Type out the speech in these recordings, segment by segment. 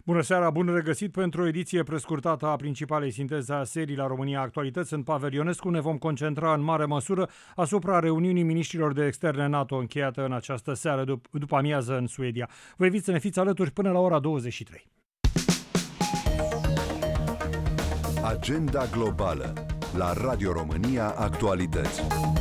Bună seara, bun regăsit pentru o ediție prescurtată a principalei sinteze a serii la România Actualități. Sunt Pavel Ionescu, ne vom concentra în mare măsură asupra reuniunii miniștrilor de externe NATO încheiată în această seară după amiază în Suedia. Vă invit să ne fiți alături până la ora 23. Agenda globală la Radio România Actualități.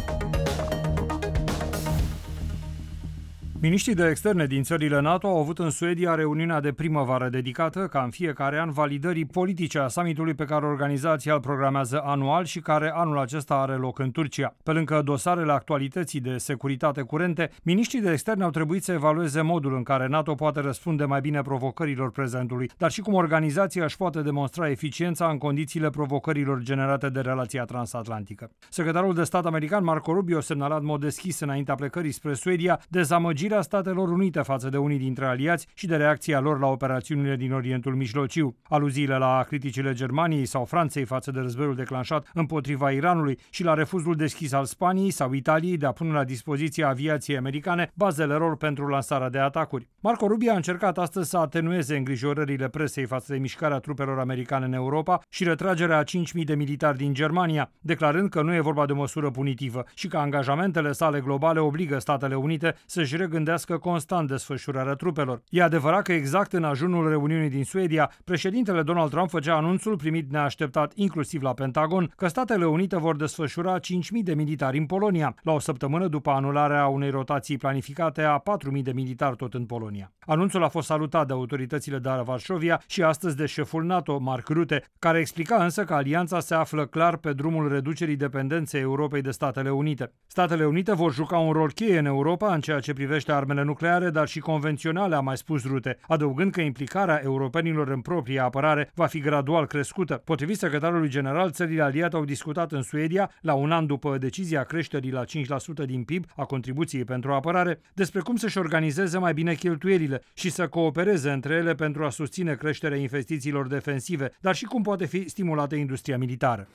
Miniștrii de externe din țările NATO au avut în Suedia reuniunea de primăvară dedicată, ca în fiecare an, validării politice a summitului pe care organizația îl programează anual și care anul acesta are loc în Turcia. Pe lângă dosarele actualității de securitate curente, miniștrii de externe au trebuit să evalueze modul în care NATO poate răspunde mai bine provocărilor prezentului, dar și cum organizația își poate demonstra eficiența în condițiile provocărilor generate de relația transatlantică. Secretarul de stat american Marco Rubio a semnalat în mod deschis înaintea plecării spre Suedia dezamăgirea Statelor Unite față de unii dintre aliați și de reacția lor la operațiunile din Orientul Mijlociu. Aluziile la criticile Germaniei sau Franței față de războiul declanșat împotriva Iranului și la refuzul deschis al Spaniei sau Italiei de a pune la dispoziția aviației americane bazele lor pentru lansarea de atacuri. Marco Rubio a încercat astăzi să atenueze îngrijorările presei față de mișcarea trupelor americane în Europa și retragerea a 5.000 de militari din Germania, declarând că nu e vorba de o măsură punitivă și că angajamentele sale globale obligă Statele Unite să-și regândească constant desfășurarea trupelor. E adevărat că exact în ajunul reuniunii din Suedia, președintele Donald Trump făcea anunțul primit neașteptat inclusiv la Pentagon că Statele Unite vor desfășura 5.000 de militari în Polonia, la o săptămână după anularea unei rotații planificate a 4.000 de militari tot în Polonia. Anunțul a fost salutat de autoritățile de la Varșovia și astăzi de șeful NATO, Mark Rutte, care explica însă că alianța se află clar pe drumul reducerii dependenței Europei de Statele Unite. Statele Unite vor juca un rol cheie în Europa în ceea ce privește armele nucleare, dar și convenționale, a mai spus Rutte, adăugând că implicarea europenilor în proprie apărare va fi gradual crescută. Potrivit secretarului general, țările aliate au discutat în Suedia, la un an după decizia creșterii la 5% din PIB a contribuției pentru apărare, despre cum să-și organizeze mai bine cheltuielile și să coopereze între ele pentru a susține creșterea investițiilor defensive, dar și cum poate fi stimulată industria militară.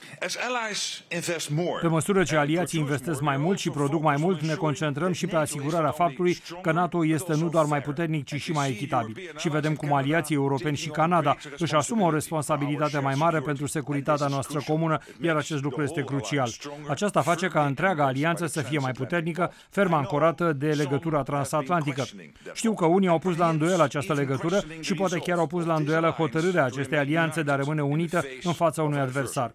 Pe măsură ce aliații investesc mai mult și produc mai mult, ne concentrăm și pe asigurarea faptului că NATO este nu doar mai puternic, ci și mai echitabil. Și vedem cum aliații europeni și Canada își asumă o responsabilitate mai mare pentru securitatea noastră comună, iar acest lucru este crucial. Aceasta face ca întreaga alianță să fie mai puternică, ferm ancorată de legătura transatlantică. Știu că unii au pus la îndoială această legătură și poate chiar au pus la îndoială hotărârea acestei alianțe de a rămâne unită în fața unui adversar.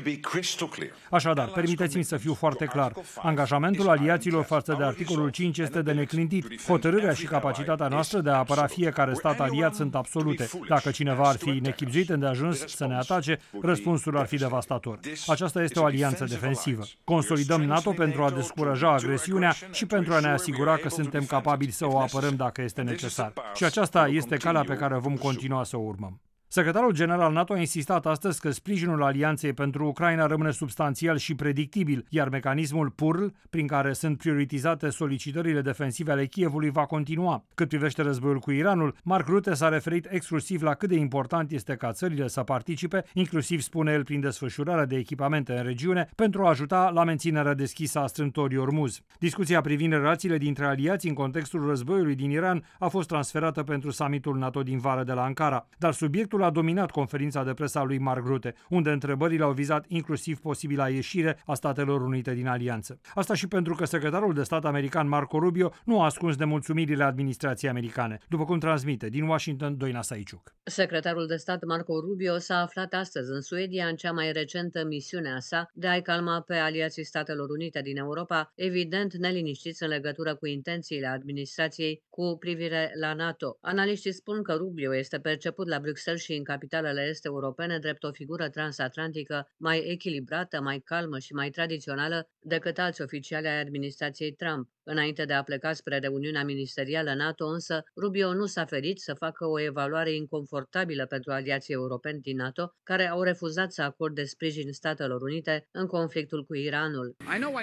Așadar, permiteți-mi să fiu foarte clar. Angajamentul aliaților față de articolul 5 este de neclintit. Hotărârea și capacitatea noastră de a apăra fiecare stat aliat sunt absolute. Dacă cineva ar fi nechibzuit îndeajuns să ne atace, răspunsul ar fi devastator. Aceasta este o alianță defensivă. Consolidăm NATO pentru a descuraja agresiunea și pentru a ne asigura că suntem capabili să o apărăm dacă este necesar. Și aceasta este calea pe care vom continua să o urmăm. Secretarul general NATO a insistat astăzi că sprijinul alianței pentru Ucraina rămâne substanțial și predictibil, iar mecanismul PURL, prin care sunt prioritizate solicitările defensive ale Kievului, va continua. Cât privește războiul cu Iranul, Mark Rutte s-a referit exclusiv la cât de important este ca țările să participe, inclusiv, spune el, prin desfășurarea de echipamente în regiune, pentru a ajuta la menținerea deschisă a strâmtorii Ormuz. Discuția privind relațiile dintre aliați în contextul războiului din Iran a fost transferată pentru summitul NATO din vară de la Ankara, dar subiectul a dominat conferința de presă a lui Mark Rutte, unde întrebările au vizat inclusiv posibila ieșire a Statelor Unite din alianță. Asta și pentru că secretarul de stat american Marco Rubio nu a ascuns nemulțumirile administrației americane, după cum transmite din Washington Doina Saiciuc. Secretarul de stat Marco Rubio s-a aflat astăzi în Suedia în cea mai recentă misiune a sa de a-i calma pe aliații Statelor Unite din Europa, evident neliniștiți în legătură cu intențiile administrației cu privire la NATO. Analiștii spun că Rubio este perceput la Bruxelles și în capitalele est europene drept o figură transatlantică mai echilibrată, mai calmă și mai tradițională decât alți oficiali ai administrației Trump. Înainte de a pleca spre reuniunea ministerială NATO, însă, Rubio nu s-a ferit să facă o evaluare inconfortabilă pentru aliații europeni din NATO, care au refuzat să acorde sprijin Statelor Unite în conflictul cu Iranul.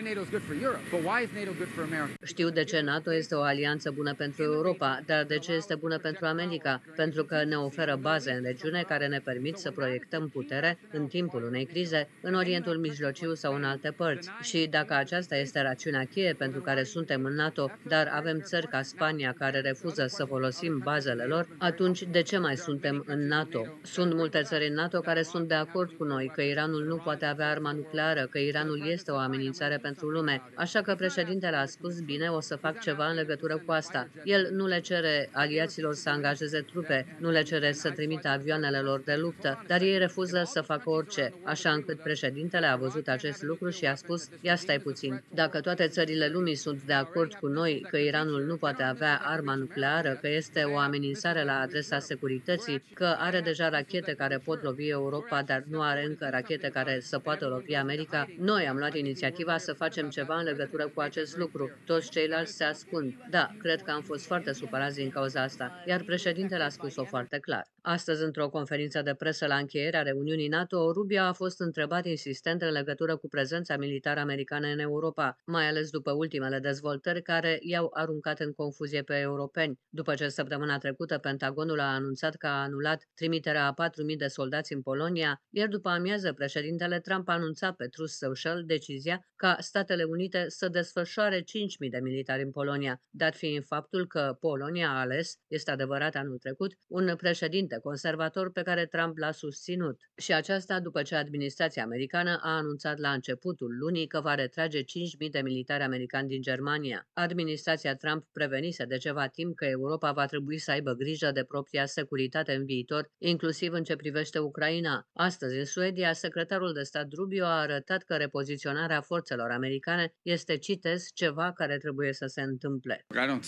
Știu de ce NATO este o alianță bună pentru Europa, dar de ce este bună pentru America? Pentru că ne oferă baze în regiune care ne permit să proiectăm putere în timpul unei crize în Orientul Mijlociu sau în alte părți. Și dacă aceasta este rațiunea cheie pentru care suntem suntem în NATO, dar avem țări ca Spania care refuză să folosim bazele lor, atunci de ce mai suntem în NATO? Sunt multe țări în NATO care sunt de acord cu noi că Iranul nu poate avea arma nucleară, că Iranul este o amenințare pentru lume, așa că președintele a spus, bine, o să fac ceva în legătură cu asta. El nu le cere aliaților să angajeze trupe, nu le cere să trimită avioanele lor de luptă, dar ei refuză să facă orice, așa încât președintele a văzut acest lucru și a spus, ia stai puțin, dacă toate țările lumii sunt de acord cu noi că Iranul nu poate avea arma nucleară, că este o amenințare la adresa securității, că are deja rachete care pot lovi Europa, dar nu are încă rachete care să poată lovi America, noi am luat inițiativa să facem ceva în legătură cu acest lucru. Toți ceilalți se ascund. Da, cred că am fost foarte supărați din cauza asta, iar președintele a spus-o foarte clar. Astăzi, într-o conferință de presă la încheierea reuniunii NATO, Rubio a fost întrebat insistent în legătură cu prezența militară americană în Europa, mai ales după ultimele dezvoltări care i-au aruncat în confuzie pe europeni. După ce săptămâna trecută Pentagonul a anunțat că a anulat trimiterea a 4.000 de soldați în Polonia, iar după amiază președintele Trump a anunțat pe Truth Social decizia ca Statele Unite să desfășoare 5.000 de militari în Polonia, dat fiind faptul că Polonia a ales, este adevărat anul trecut, un președinte conservator pe care Trump l-a susținut. Și aceasta după ce administrația americană a anunțat la începutul lunii că va retrage 5.000 de militari americani din Germania. Administrația Trump prevenise de ceva timp că Europa va trebui să aibă grijă de propria securitate în viitor, inclusiv în ce privește Ucraina. Astăzi, în Suedia, secretarul de stat Rubio a arătat că repoziționarea forțelor americane este, citez, ceva care trebuie să se întâmple.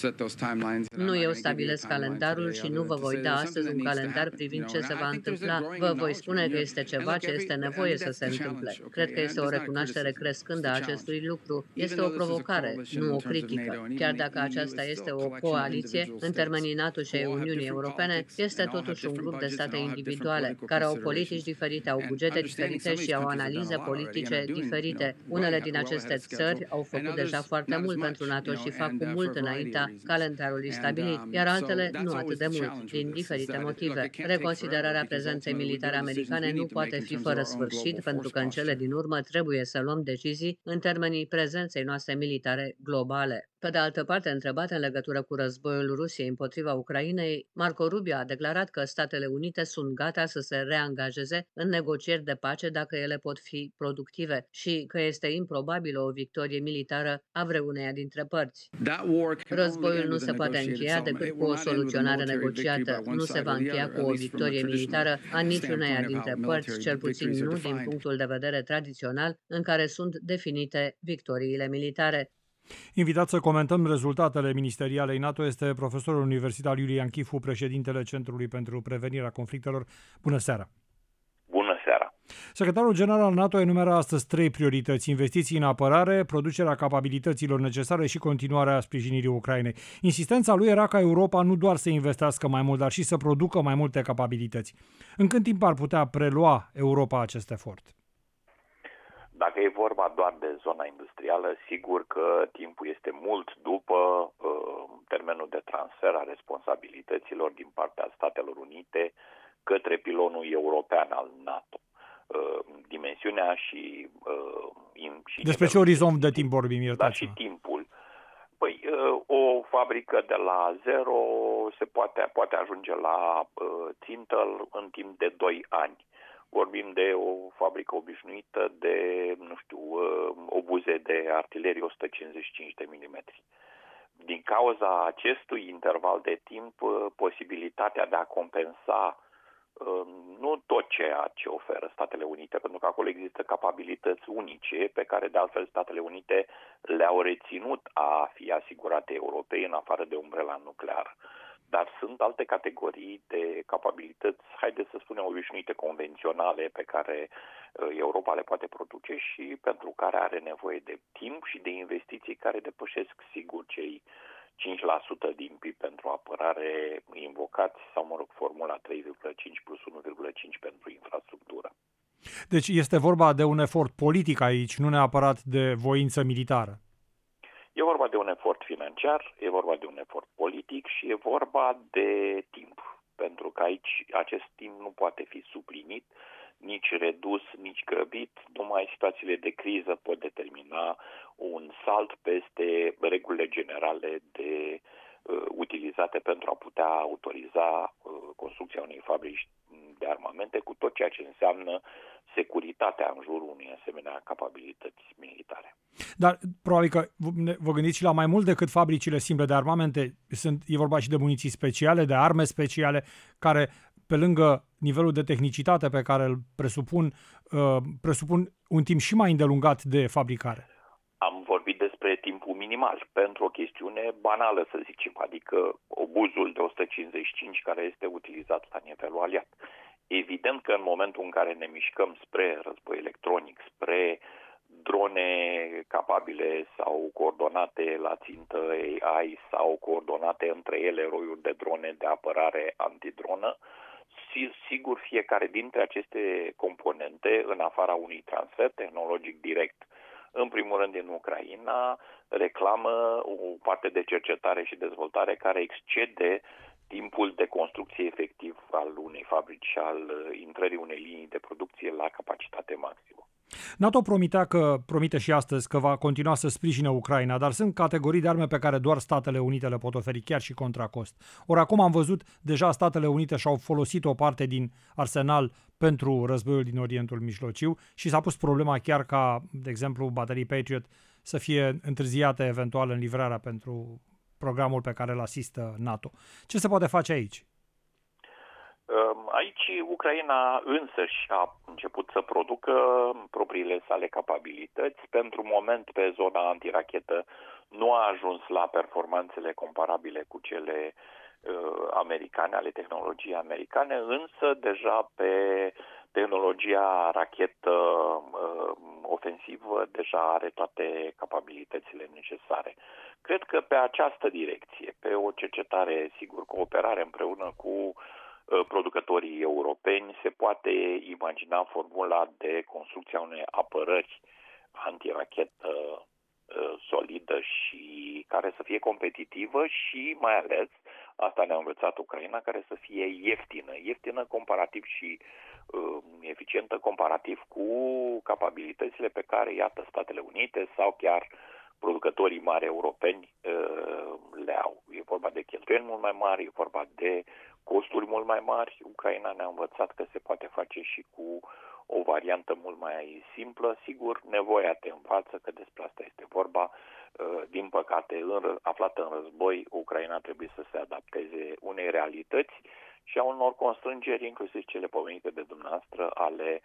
Nu eu stabilesc calendarul și nu vă voi da astăzi un calendar privind ce se va întâmpla. Vă voi spune că este ceva ce este nevoie să se întâmple. Cred că este o recunoaștere crescândă a acestui lucru. Este o provocare, nu o critică. Chiar dacă aceasta este o coaliție, în termenii NATO și ai Uniunii Europene, este totuși un grup de state individuale, care au politici diferite, au bugete diferite și au analize politice diferite. Unele din aceste țări au făcut deja foarte mult pentru NATO și fac cu mult înaintea calendarului stabilit, iar altele nu atât de mult, din diferite motive. Reconsiderarea prezenței militare americane nu poate fi fără sfârșit, pentru că în cele din urmă trebuie să luăm decizii în termenii prezenței noastre militare globale. Pe de altă parte, întrebat în legătură cu războiul Rusiei împotriva Ucrainei, Marco Rubio a declarat că Statele Unite sunt gata să se reangajeze în negocieri de pace dacă ele pot fi productive și că este improbabilă o victorie militară a vreuneia dintre părți. Războiul nu se poate încheia decât cu o soluționare negociată. Nu se va încheia cu o victorie militară a niciuneia dintre părți, cel puțin nu din punctul de vedere tradițional în care sunt definite victoriile militare. Invitat să comentăm rezultatele ministerialei NATO este profesorul universitar Iulian Chifu, președintele Centrului pentru Prevenirea Conflictelor. Bună seara! Bună seara! Secretarul general al NATO enumeră astăzi 3 priorități: investiții în apărare, producerea capabilităților necesare și continuarea sprijinirii Ucrainei. Insistența lui era ca Europa nu doar să investească mai mult, dar și să producă mai multe capabilități. În cât timp ar putea prelua Europa acest efort? Dacă e vorba doar de zona industrială, sigur că timpul este mult după termenul de transfer a responsabilităților din partea Statelor Unite către pilonul european al NATO. Dimensiunea și despre ce orizont de timp vorbim, iertați-mă? Da, și timpul. Păi, o fabrică de la zero se poate ajunge la țintă în timp de 2 ani. Vorbim de o fabrică obișnuită de, obuze de artilerie 155 de milimetri. Din cauza acestui interval de timp, posibilitatea de a compensa nu tot ceea ce oferă Statele Unite, pentru că acolo există capabilități unice pe care de altfel Statele Unite le-au reținut a fi asigurate Europei în afară de umbrela nucleară. Dar sunt alte categorii de capabilități, haideți să spunem, obișnuite, convenționale, pe care Europa le poate produce și pentru care are nevoie de timp și de investiții care depășesc, sigur, cei 5% din PIB pentru apărare invocați, sau, formula 3,5 plus 1,5 pentru infrastructură. Deci este vorba de un efort politic aici, nu neapărat de voință militară. E vorba de un efort financiar, e vorba de un efort politic și e vorba de timp. Pentru că aici acest timp nu poate fi suplinit nici redus, nici grăbit. Numai situațiile de criză pot determina un salt peste regulile generale utilizate pentru a putea autoriza construcția unei fabrici de armamente, cu tot ceea ce înseamnă securitatea în jurul unei asemenea capabilități militare. Dar probabil că vă gândiți și la mai mult decât fabricile simple de armamente. E vorba și de muniții speciale, de arme speciale, care, pe lângă nivelul de tehnicitate pe care îl presupun un timp și mai îndelungat de fabricare. Am vorbit despre timpul minimal, pentru o chestiune banală, să zicem, adică obuzul de 155 care este utilizat la nivelul aliat. Evident că în momentul în care ne mișcăm spre război electronic, spre drone capabile sau coordonate la țintă AI sau coordonate între ele roiuri de drone de apărare antidronă, sigur fiecare dintre aceste componente, în afara unui transfer tehnologic direct, în primul rând din Ucraina, reclamă o parte de cercetare și dezvoltare care excede timpul de construcție efectiv al unei fabrici și al intrării unei linii de producție la capacitate maximă. NATO promite și astăzi că va continua să sprijine Ucraina, dar sunt categorii de arme pe care doar Statele Unite le pot oferi, chiar și contra cost. Ori acum am văzut, deja Statele Unite și-au folosit o parte din arsenal pentru războiul din Orientul Mijlociu și s-a pus problema chiar ca, de exemplu, baterii Patriot să fie întârziate eventual în livrarea pentru programul pe care îl asistă NATO. Ce se poate face aici? Aici Ucraina însăși a început să producă propriile sale capabilități. Pentru moment, pe zona antirachetă, nu a ajuns la performanțele comparabile cu cele americane, ale tehnologiei americane, însă deja pe tehnologia rachetă ofensivă deja are toate capabilitățile necesare. Cred că pe această direcție, pe o cercetare, sigur, cooperare împreună cu producătorii europeni, se poate imagina formula de construcția unei apărări antirachetă solidă și care să fie competitivă și mai ales, asta ne-a învățat Ucraina, care să fie ieftină comparativ și eficientă comparativ cu capabilitățile pe care, iată, Statele Unite sau chiar producătorii mari europeni le au. E vorba de cheltuieli mult mai mari, e vorba de costuri mult mai mari. Ucraina ne-a învățat că se poate face și cu o variantă mult mai simplă. Sigur, nevoia te învață, că despre asta este vorba. Din păcate, aflată în război, Ucraina trebuie să se adapteze unei realități și a unor constrângeri, inclusiv cele pomenite de dumneavoastră, ale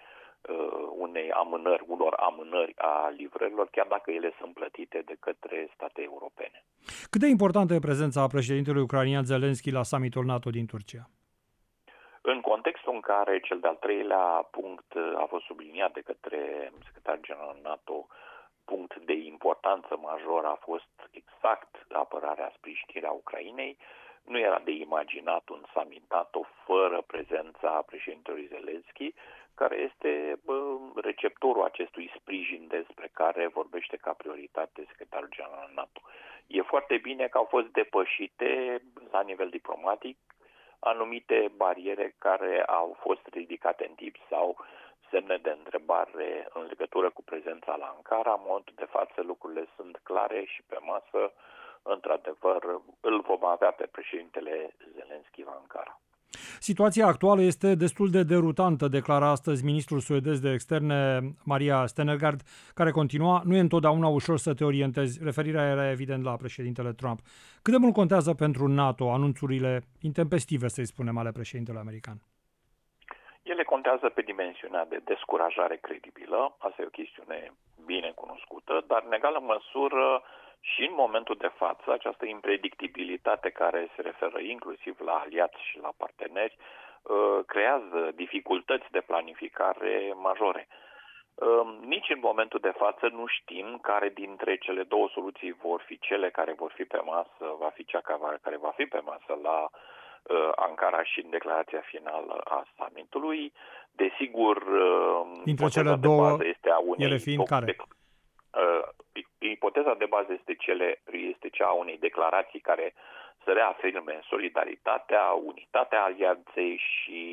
unor amânări a livrărilor, chiar dacă ele sunt plătite de către state europene. Cât de importantă e prezența președintelui ucrainian Zelensky la summitul NATO din Turcia? În contextul în care cel de-al treilea punct a fost subliniat de către secretarul general NATO, punct de importanță majoră a fost exact apărarea, sprijinirea Ucrainei, nu era de imaginat un summit NATO fără prezența președintelui Zelensky, care este receptorul acestui sprijin despre care vorbește ca prioritate secretarul general NATO. E foarte bine că au fost depășite la nivel diplomatic anumite bariere care au fost ridicate în timp sau semne de întrebare în legătură cu prezența la Ankara. În momentul de față lucrurile sunt clare și pe masă. Într-adevăr, îl vom avea pe președintele Zelensky la Ankara. Situația actuală este destul de derutantă, declara astăzi ministrul suedez de externe, Maria Stenergaard, care continua: nu e întotdeauna ușor să te orientezi. Referirea era evident la președintele Trump. Cât de mult contează pentru NATO anunțurile intempestive, să-i spunem, ale președintelui american? Ele contează pe dimensiunea de descurajare credibilă, asta e o chestiune bine cunoscută, dar în egală măsură și în momentul de față, această impredictibilitate care se referă inclusiv la aliați și la parteneri, creează dificultăți de planificare majore. Nici în momentul de față nu știm care dintre cele două soluții vor fi cele care vor fi pe masă, va fi cea care va fi pe masă la Ankara și în declarația finală a summitului. Desigur, dintre cele două, este a unei ele fiind care? Ipoteza de bază este cea a unei declarații care să reafirme solidaritatea, unitatea alianței și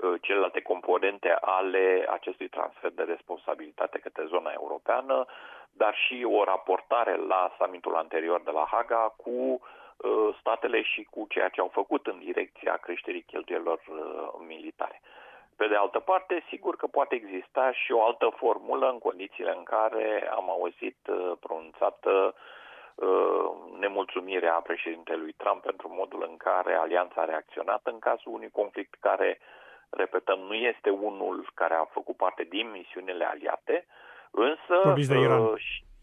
celelalte componente ale acestui transfer de responsabilitate către zona europeană, dar și o raportare la summitul anterior de la Haga cu statele și cu ceea ce au făcut în direcția creșterii cheltuielilor militare. Pe de altă parte, sigur că poate exista și o altă formulă în condițiile în care am auzit pronunțată nemulțumirea președintelui Trump pentru modul în care alianța a reacționat în cazul unui conflict care, repetăm, nu este unul care a făcut parte din misiunile aliate, însă de Iran.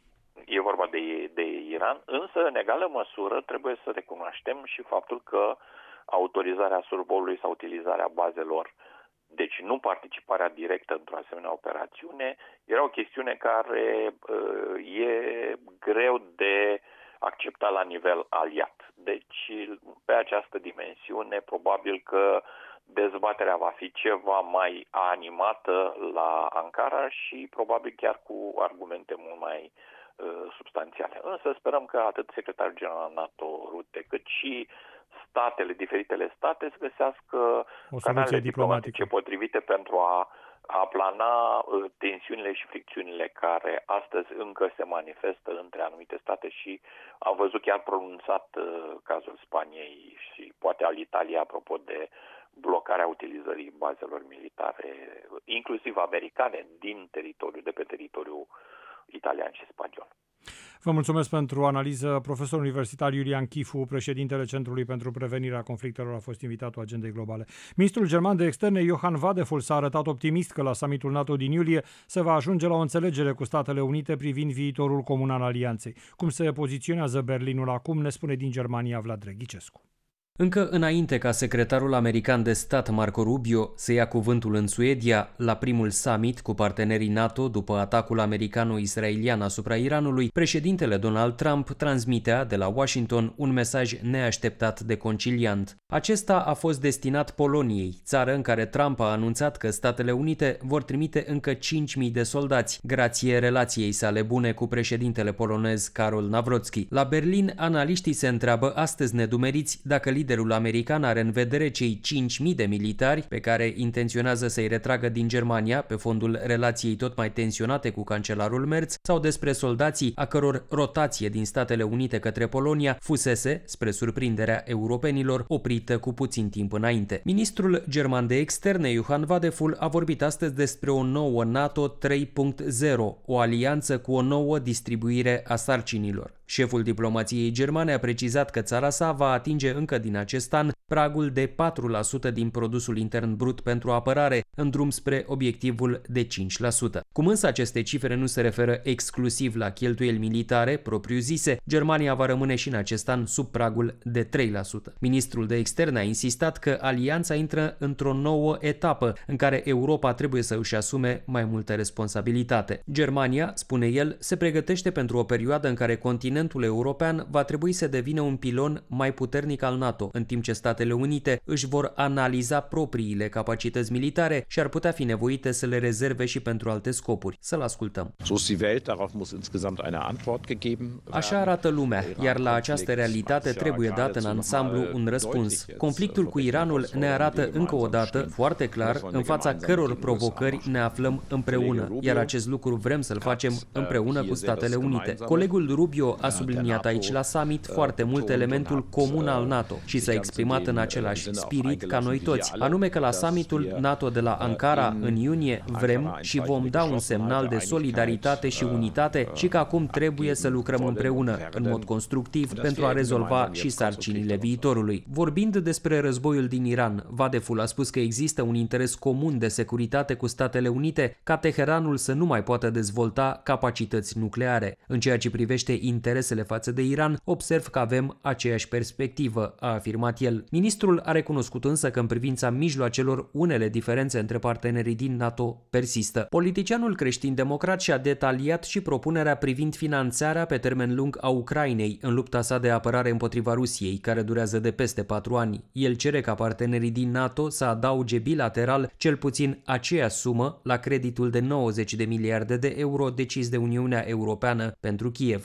E vorba de Iran, însă în egală măsură trebuie să recunoaștem și faptul că autorizarea survolului sau utilizarea bazelor, deci nu participarea directă într-o asemenea operațiune, era o chestiune care e greu de acceptat la nivel aliat. Deci pe această dimensiune probabil că dezbaterea va fi ceva mai animată la Ankara și probabil chiar cu argumente mult mai substanțiale. Însă sperăm că atât secretarul general NATO Rutte, cât și diferitele state să găsească canale diplomatice potrivite pentru a aplana tensiunile și fricțiunile care astăzi încă se manifestă între anumite state și am văzut chiar pronunțat cazul Spaniei și poate al Italiei apropo de blocarea utilizării bazelor militare, inclusiv americane, de pe teritoriul italian și spaniol. Vă mulțumesc pentru analiză. Profesorul universitar Iulian Chifu, președintele Centrului pentru Prevenirea Conflictelor, a fost invitatul Agendei Globale. Ministrul german de externe, Johann Vadeful, s-a arătat optimist că la summitul NATO din iulie se va ajunge la o înțelegere cu Statele Unite privind viitorul comun al alianței. Cum se poziționează Berlinul acum, ne spune din Germania Vlad Reghicescu. Încă înainte ca secretarul american de stat Marco Rubio să ia cuvântul în Suedia la primul summit cu partenerii NATO după atacul americano-israelian asupra Iranului, președintele Donald Trump transmitea de la Washington un mesaj neașteptat de conciliant. Acesta a fost destinat Poloniei, țară în care Trump a anunțat că Statele Unite vor trimite încă 5.000 de soldați, grație relației sale bune cu președintele polonez Karol Nawrocki. La Berlin, analiștii se întreabă astăzi nedumeriți dacă liderul american are în vedere cei 5.000 de militari pe care intenționează să-i retragă din Germania pe fondul relației tot mai tensionate cu cancelarul Merz sau despre soldații a căror rotație din Statele Unite către Polonia fusese, spre surprinderea europenilor, oprită cu puțin timp înainte. Ministrul german de externe, Johann Vadeful, a vorbit astăzi despre o nouă NATO 3.0, o alianță cu o nouă distribuire a sarcinilor. Șeful diplomației germane a precizat că țara sa va atinge încă din acest an pragul de 4% din produsul intern brut pentru apărare, în drum spre obiectivul de 5%. Cum însă aceste cifre nu se referă exclusiv la cheltuieli militare propriu-zise, Germania va rămâne și în acest an sub pragul de 3%. Ministrul de externe a insistat că alianța intră într-o nouă etapă în care Europa trebuie să își asume mai multă responsabilitate. Germania, spune el, se pregătește pentru o perioadă în care continentul european va trebui să devină un pilon mai puternic al NATO, în timp ce Statele Unite își vor analiza propriile capacități militare și ar putea fi nevoite să le rezerve și pentru alte scopuri. Să-l ascultăm. Așa arată lumea, iar la această realitate trebuie dat în ansamblu un răspuns. Conflictul cu Iranul ne arată încă o dată, foarte clar, în fața căror provocări ne aflăm împreună, iar acest lucru vrem să-l facem împreună cu Statele Unite. Colegul Rubio a subliniat aici la summit foarte mult elementul comun al NATO și s-a exprimat în același spirit ca noi toți, anume că la summitul NATO de la Ankara în iunie vrem și vom da un semnal de solidaritate și unitate și că acum trebuie să lucrăm împreună, în mod constructiv, pentru a rezolva și sarcinile viitorului. Vorbind despre războiul din Iran, Vadeful a spus că există un interes comun de securitate cu Statele Unite ca Teheranul să nu mai poată dezvolta capacități nucleare. În ceea ce privește interesele față de Iran, observ că avem aceeași perspectivă, a afirmat el. Ministrul a recunoscut însă că în privința mijloacelor unele diferențe între partenerii din NATO persistă. Politicianul creștin-democrat și-a detaliat și propunerea privind finanțarea pe termen lung a Ucrainei în lupta sa de apărare împotriva Rusiei, care durează de peste 4 ani. El cere ca partenerii din NATO să adauge bilateral cel puțin aceeași sumă la creditul de 90 de miliarde de euro decis de Uniunea Europeană pentru Kiev.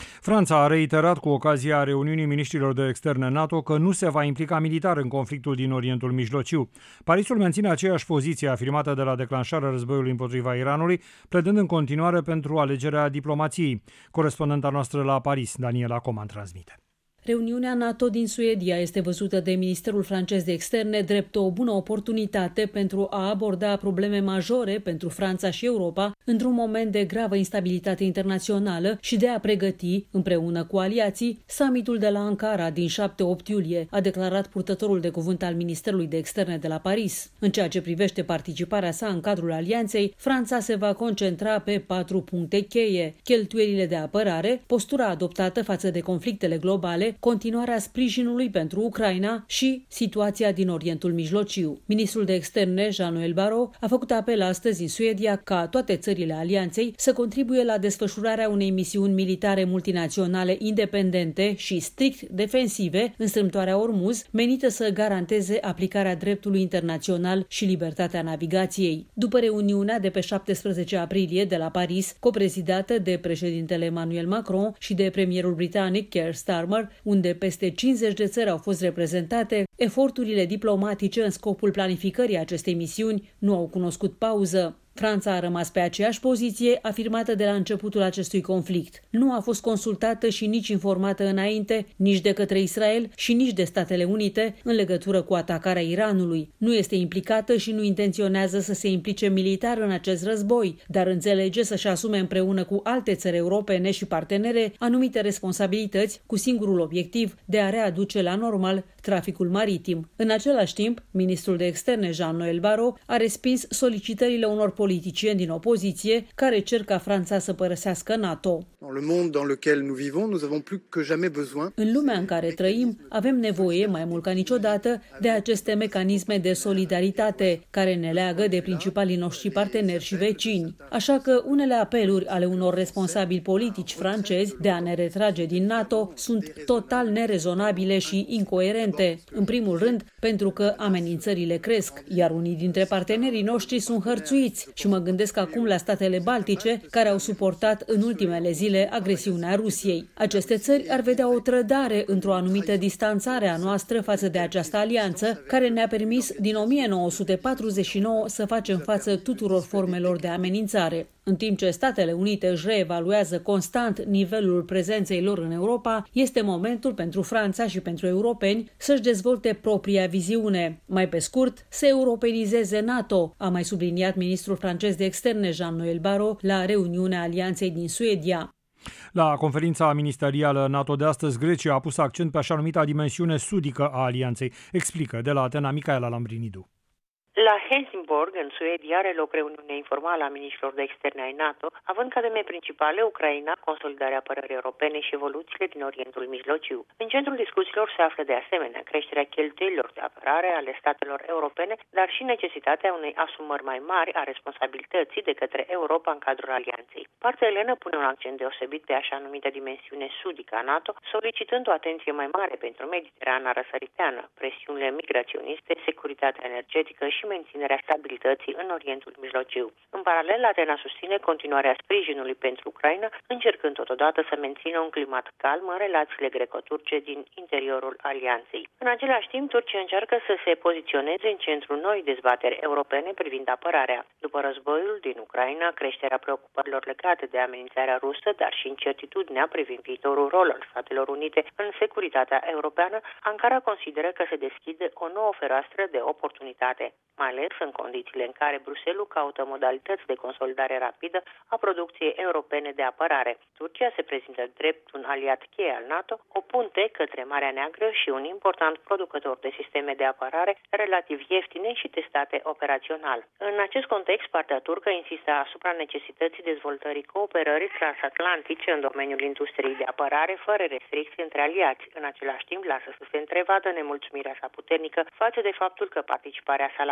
Franța a reiterat cu ocazia reuniunii miniștrilor de externe NATO că nu se va implica militar în conflictul din Orientul Mijlociu. Parisul menține aceeași poziție afirmată de la declanșarea războiului împotriva Iranului, pledând în continuare pentru alegerea diplomației. Corespondenta noastră la Paris, Daniela Coman, transmite. Reuniunea NATO din Suedia este văzută de Ministerul francez de externe drept o bună oportunitate pentru a aborda probleme majore pentru Franța și Europa într-un moment de gravă instabilitate internațională și de a pregăti, împreună cu aliații, summitul de la Ankara din 7-8 iulie, a declarat purtătorul de cuvânt al Ministerului de Externe de la Paris. În ceea ce privește participarea sa în cadrul alianței, Franța se va concentra pe 4 puncte cheie: cheltuielile de apărare, postura adoptată față de conflictele globale, continuarea sprijinului pentru Ucraina și situația din Orientul Mijlociu. Ministrul de externe, Jean-Noël Barrot, a făcut apel astăzi în Suedia ca toate țările alianței să contribuie la desfășurarea unei misiuni militare multinaționale independente și strict defensive în strâmtoarea Ormuz, menită să garanteze aplicarea dreptului internațional și libertatea navigației. După reuniunea de pe 17 aprilie de la Paris, coprezidată de președintele Emmanuel Macron și de premierul britanic Keir Starmer, unde peste 50 de țări au fost reprezentate, eforturile diplomatice în scopul planificării acestei misiuni nu au cunoscut pauză. Franța a rămas pe aceeași poziție afirmată de la începutul acestui conflict. Nu a fost consultată și nici informată înainte, nici de către Israel și nici de Statele Unite în legătură cu atacarea Iranului. Nu este implicată și nu intenționează să se implice militar în acest război, dar înțelege să-și asume împreună cu alte țări europene și partenere anumite responsabilități cu singurul obiectiv de a readuce la normal traficul maritim. În același timp, ministrul de externe Jean-Noël Barrot a respins solicitările unor politicieni din opoziție care cer ca Franța să părăsească NATO. În lumea în care trăim, avem nevoie mai mult ca niciodată de aceste mecanisme de solidaritate care ne leagă de principalii noștri parteneri și vecini. Așa că unele apeluri ale unor responsabili politici francezi de a ne retrage din NATO sunt total nerezonabile și incoerente. În primul rând, pentru că amenințările cresc, iar unii dintre partenerii noștri sunt hărțuiți și mă gândesc acum la statele baltice care au suportat în ultimele zile agresiunea Rusiei. Aceste țări ar vedea o trădare într-o anumită distanțare a noastră față de această alianță care ne-a permis din 1949 să facem față tuturor formelor de amenințare. În timp ce Statele Unite își reevaluează constant nivelul prezenței lor în Europa, este momentul pentru Franța și pentru europeni să-și dezvolte propria viziune. Mai pe scurt, să europenizeze NATO, a mai subliniat ministrul francez de externe Jean-Noël Barrot la reuniunea alianței din Suedia. La conferința ministerială NATO de astăzi, Grecia a pus accent pe așa numita dimensiune sudică a alianței. Explică de la Atena Micaela Lambrinidu. La Helsingborg, în Suedia, are loc reuniunea informală a miniștrilor de externe ai NATO, având ca teme principale Ucraina, consolidarea apărării europene și evoluțiile din Orientul Mijlociu. În centrul discuțiilor se află de asemenea creșterea cheltuielilor de apărare ale statelor europene, dar și necesitatea unei asumări mai mari a responsabilității de către Europa în cadrul alianței. Partea elenă pune un accent deosebit pe așa numită dimensiune sudică a NATO, solicitând o atenție mai mare pentru Mediterana răsăriteană, presiunile migraționiste, securitatea energetică și menținerea stabilității în Orientul Mijlociu. În paralel, Atena susține continuarea sprijinului pentru Ucraina, încercând totodată să mențină un climat calm în relațiile greco-turce din interiorul alianței. În același timp, Turcia încearcă să se poziționeze în centrul noi dezbateri europene privind apărarea. După războiul din Ucraina, creșterea preocupărilor legate de amenințarea rusă, dar și incertitudinea privind viitorul rol al Statelor Unite în securitatea europeană, Ankara consideră că se deschide o nouă fereastră de oportunitate, mai ales în condițiile în care Bruxelles caută modalități de consolidare rapidă a producției europene de apărare. Turcia se prezintă drept un aliat cheie al NATO, o punte către Marea Neagră și un important producător de sisteme de apărare relativ ieftine și testate operațional. În acest context, partea turcă insistă asupra necesității dezvoltării cooperării transatlantice în domeniul industriei de apărare, fără restricții între aliați. În același timp, lasă să se întrevadă nemulțumirea sa puternică față de faptul că participarea sa la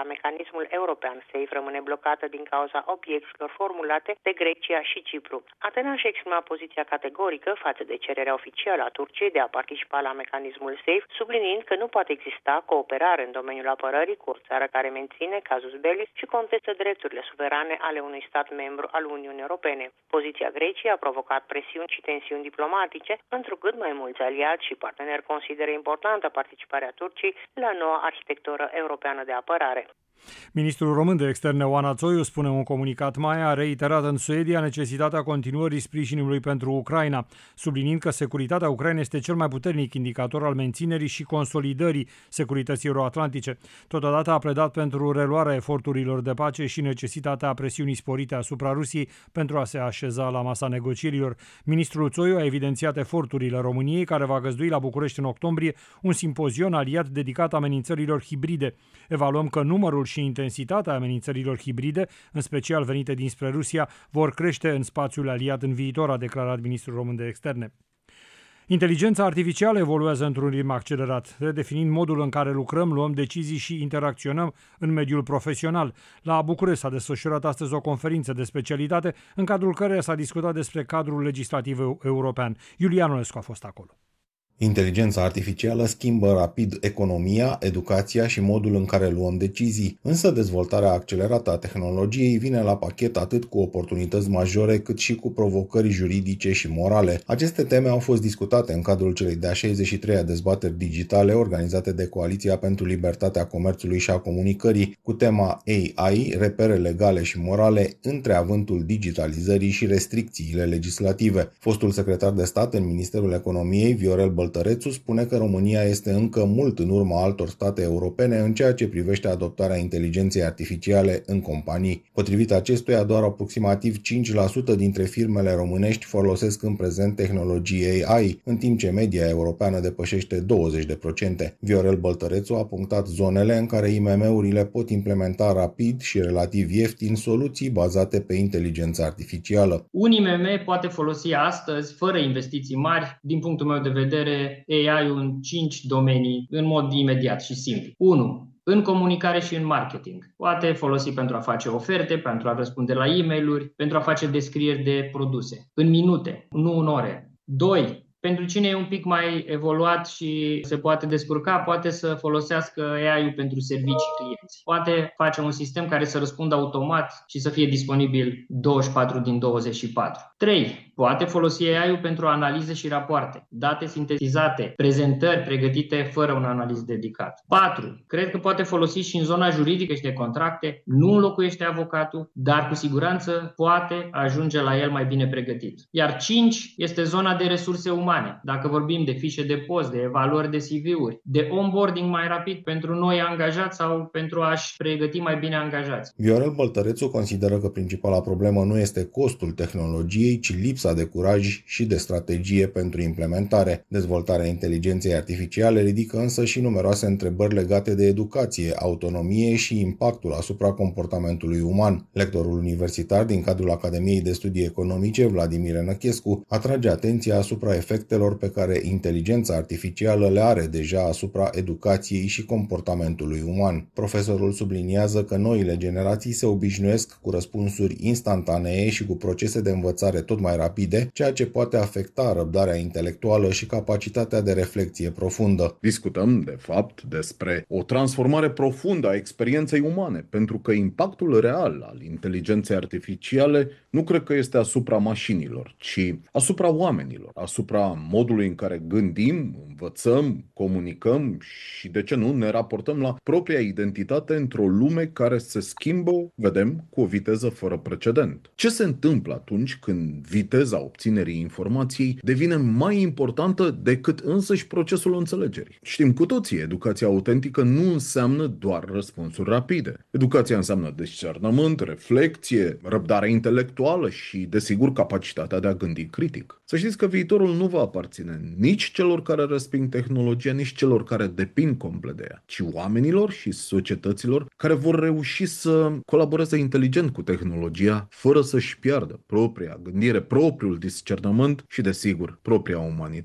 mecanismul european SAFE rămâne blocată din cauza obiecțiilor formulate de Grecia și Cipru. Atena și-a exprimat poziția categorică față de cererea oficială a Turciei de a participa la mecanismul SAFE, subliniind că nu poate exista cooperare în domeniul apărării cu o țară care menține casus belli și contestă drepturile suverane ale unui stat membru al Uniunii Europene. Poziția Greciei a provocat presiuni și tensiuni diplomatice, întrucât mai mulți aliați și parteneri consideră importantă participarea Turciei la noua arhitectură europeană de apărare. Ministrul român de externe Oana Țoiu spune în un comunicat mai a reiterat în Suedia necesitatea continuării sprijinului pentru Ucraina, subliniind că securitatea Ucrainei este cel mai puternic indicator al menținerii și consolidării securității euroatlantice. Totodată a pledat pentru reluarea eforturilor de pace și necesitatea presiunii sporite asupra Rusiei pentru a se așeza la masa negocierilor. Ministrul Țoiu a evidențiat eforturile României, care va găzdui la București în octombrie un simpozion aliat dedicat amenințărilor hibride. Evaluăm că numărul și intensitatea amenințărilor hibride, în special venite dinspre Rusia, vor crește în spațiul aliat în viitor, a declarat ministrul român de externe. Inteligența artificială evoluează într-un ritm accelerat, redefinind modul în care lucrăm, luăm decizii și interacționăm în mediul profesional. La București s-a desfășurat astăzi o conferință de specialitate, în cadrul căreia s-a discutat despre cadrul legislativ european. Iulian Olescu a fost acolo. Inteligența artificială schimbă rapid economia, educația și modul în care luăm decizii, însă dezvoltarea accelerată a tehnologiei vine la pachet atât cu oportunități majore cât și cu provocări juridice și morale. Aceste teme au fost discutate în cadrul celei de-a 63-a dezbateri digitale organizate de Coaliția pentru Libertatea Comerțului și a Comunicării, cu tema AI, repere legale și morale între avântul digitalizării și restricțiile legislative. Fostul secretar de stat în Ministerul Economiei, Viorel Băltărețu, spune că România este încă mult în urma altor state europene în ceea ce privește adoptarea inteligenței artificiale în companii. Potrivit acestuia, doar aproximativ 5% dintre firmele românești folosesc în prezent tehnologii AI, în timp ce media europeană depășește 20%. Viorel Băltărețu a punctat zonele în care IMM-urile pot implementa rapid și relativ ieftin soluții bazate pe inteligența artificială. Un IMM poate folosi astăzi, fără investiții mari, din punctul meu de vedere, AI-ul în 5 domenii, în mod imediat și simplu. 1. În comunicare și în marketing. Poate folosi pentru a face oferte, pentru a răspunde la e-mail-uri, pentru a face descrieri de produse. În minute, nu în ore. 2. Pentru cine e un pic mai evoluat și se poate descurca, poate să folosească AI-ul pentru servicii clienți. Poate face un sistem care să răspundă automat și să fie disponibil 24 din 24. 3. Poate folosi AI-ul pentru analize și rapoarte, date sintetizate, prezentări pregătite fără un analist dedicat. 4. Cred că poate folosi și în zona juridică și de contracte, nu înlocuiește avocatul, dar cu siguranță poate ajunge la el mai bine pregătit. Iar 5 este zona de resurse umane. Dacă vorbim de fișe de post, de evaluări de CV-uri, de onboarding mai rapid pentru noi angajați sau pentru a-și pregăti mai bine angajați. Viorel Băltărețu consideră că principala problemă nu este costul tehnologiei, ci lipsa de curaj și de strategie pentru implementare. Dezvoltarea inteligenței artificiale ridică însă și numeroase întrebări legate de educație, autonomie și impactul asupra comportamentului uman. Lectorul universitar din cadrul Academiei de Studii Economice, Vladimir Enăchescu, atrage atenția asupra efectelor pe care inteligența artificială le are deja asupra educației și comportamentului uman. Profesorul subliniază că noile generații se obișnuiesc cu răspunsuri instantanee și cu procese de învățare tot mai rapide, ceea ce poate afecta răbdarea intelectuală și capacitatea de reflexie profundă. Discutăm, de fapt, despre o transformare profundă a experienței umane, pentru că impactul real al inteligenței artificiale nu cred că este asupra mașinilor, ci asupra oamenilor, asupra modului în care gândim, învățăm, comunicăm și, de ce nu, ne raportăm la propria identitate într-o lume care se schimbă, vedem, cu o viteză fără precedent. Ce se întâmplă atunci când viteza obținerii informației devine mai importantă decât însăși procesul înțelegerii? Știm cu toții, educația autentică nu înseamnă doar răspunsuri rapide. Educația înseamnă discernământ, reflecție, răbdare intelectuală și, desigur, capacitatea de a gândi critic. Să știți că viitorul nu va aparține nici celor care resping tehnologia, nici celor care depind complet de ea, ci oamenilor și societăților care vor reuși să colaboreze inteligent cu tehnologia, fără să-și piardă propria gândire, propriul discernământ și, desigur, propria umanitate.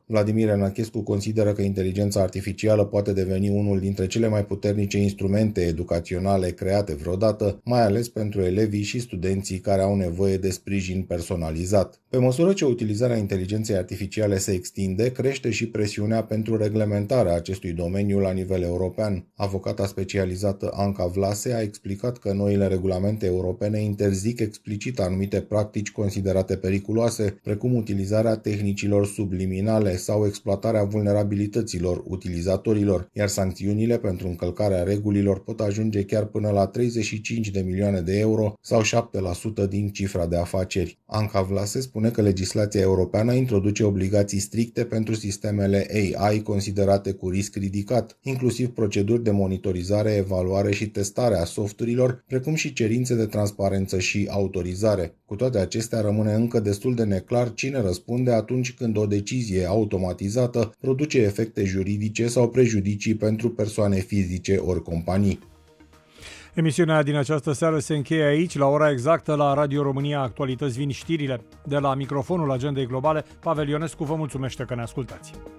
Vladimir Enachescu consideră că inteligența artificială poate deveni unul dintre cele mai puternice instrumente educaționale create vreodată, mai ales pentru elevii și studenții care au nevoie de sprijin personalizat. Pe măsură ce utilizarea inteligenței artificiale se extinde, crește și presiunea pentru reglementarea acestui domeniu la nivel european. Avocata specializată Anca Vlase a explicat că noile regulamente europene interzic explicit anumite practici considerate periculoase, precum utilizarea tehnicilor subliminale sau exploatarea vulnerabilităților utilizatorilor, iar sancțiunile pentru încălcarea regulilor pot ajunge chiar până la 35 de milioane de euro sau 7% din cifra de afaceri. Anca Vlase spune că legislația europeană introduce obligații stricte pentru sistemele AI considerate cu risc ridicat, inclusiv proceduri de monitorizare, evaluare și testare a softurilor, precum și cerințe de transparență și autorizare. Cu toate acestea, rămâne încă destul de neclar cine răspunde atunci când o decizie automatizată produce efecte juridice sau prejudicii pentru persoane fizice ori companii. Emisiunea din această seară se încheie aici. La ora exactă la Radio România Actualități vin știrile. De la microfonul Agendei Globale, Pavel Ionescu vă mulțumește că ne ascultați.